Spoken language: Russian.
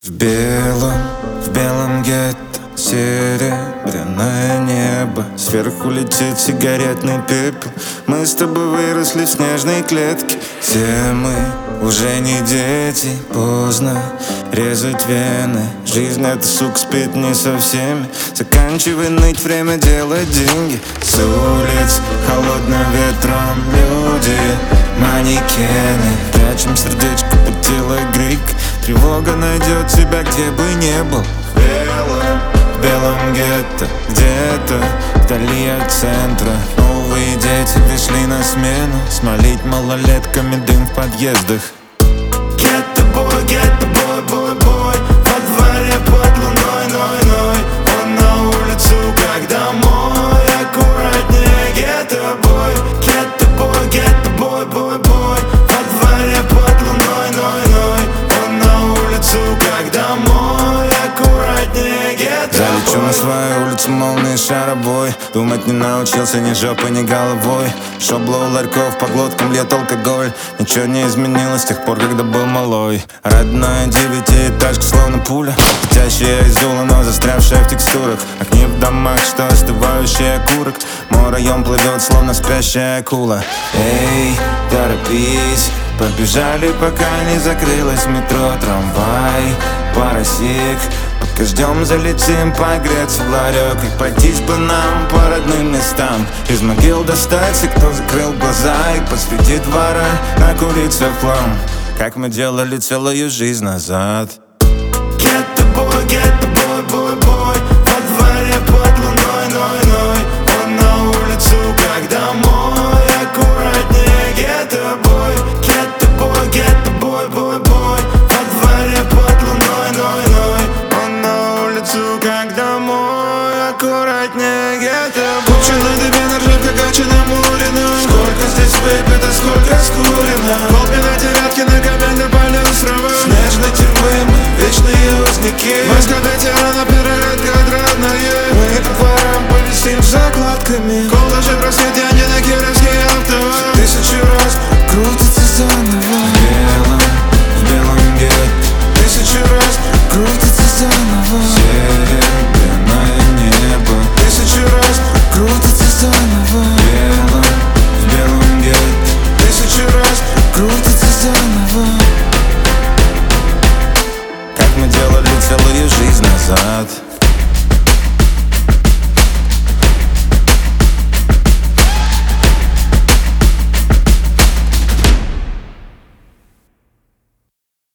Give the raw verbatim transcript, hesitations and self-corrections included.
В белом, в белом гетто серебряное небо. Сверху летит сигаретный пепел. Мы с тобой выросли в снежной клетке. Все мы уже не дети. Поздно резать вены. Жизнь эта, сука, спит не со всеми. Заканчивай ныть, время делать деньги. С улиц холодным ветром люди манекены. Прячем сердечко под тело грик. Тревога найдет тебя, где бы не был. В белом, в белом гетто, где-то вдали от центра. Новые дети пришли на смену. Смолить малолетками дым в подъездах. Гетто-бой, гетто-бой, бой-бой. Во дворе под луной, ной, ной. Он на улицу, как домой. Аккуратнее, гетто-бой. Гетто-бой, гетто-бой, бой-бой. Во дворе под луной, ной, ной. Он на улицу, как домой. Аккуратнее, гетто-бой. Залечу на свою улицу, молния шаробой. Думать не научился ни жопой, ни головой. Шобло у ларьков, по глоткам льет алкоголь. Ничего не изменилось с тех пор, когда был малой. Родная девятиэтажка, словно пуля, летящая из ула, но застрявшая в текстурах. Огни в домах, что остывающий окурок. Мой район плывет, словно спящая акула. Эй, торопись, побежали, пока не закрылось метро, трамвай, паросик. Пока ждем, залетим погреться в ларек. И пройтись бы нам по родным местам. Из могил достать, и кто закрыл глаза. И посреди двора накуриться в хлам, как мы делали целую жизнь назад. Гетто-бой, гетто-бой, бой-бой. Во дворе под луной, ной, ной. Он на улицу, как домой. Аккуратнее, гетто-бой. Гетто-бой, гетто-бой, бой-бой. Во дворе под луной, ной, ной. Он на улицу, как домой. Аккуратнее, гетто-бой. Купчина тебе на ржавка, качана мурина. Сколько здесь выпито, сколько скурено. Волпина, девятки на каменном поле острова. Снежной тюрьмы мы вечные узники. Москва ветерана, перегородка отрадная. Мы по дворам повисим закладками. Колдажи просветления на кировские автова. Тысячу раз крутится заново. В белом, в белом гетто Тысячу раз крутится заново. Серебряное небо. Тысячу раз Крутится заново. В белом, в белом гетто Тысячу раз крутится заново. Как мы делали целую жизнь назад.